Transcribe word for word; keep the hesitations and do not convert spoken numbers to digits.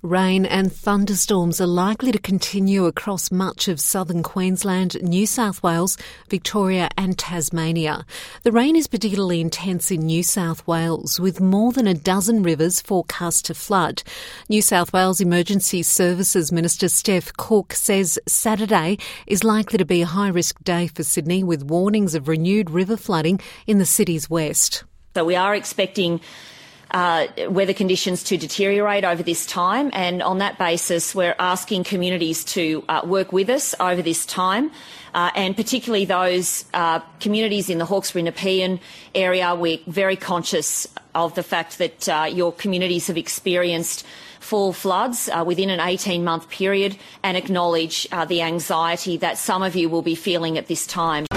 Rain and thunderstorms are likely to continue across much of southern Queensland, New South Wales, Victoria and Tasmania. The rain is particularly intense in New South Wales, with more than a dozen rivers forecast to flood. New South Wales Emergency Services Minister Steph Cook says Saturday is likely to be a high-risk day for Sydney, with warnings of renewed river flooding in the city's west. So we are expecting Uh, weather conditions to deteriorate over this time, and on that basis we're asking communities to uh, work with us over this time, uh, and particularly those uh, communities in the Hawkesbury Nepean area. We're very conscious of the fact that uh, your communities have experienced full floods uh, within an eighteen month period, and acknowledge uh, the anxiety that some of you will be feeling at this time.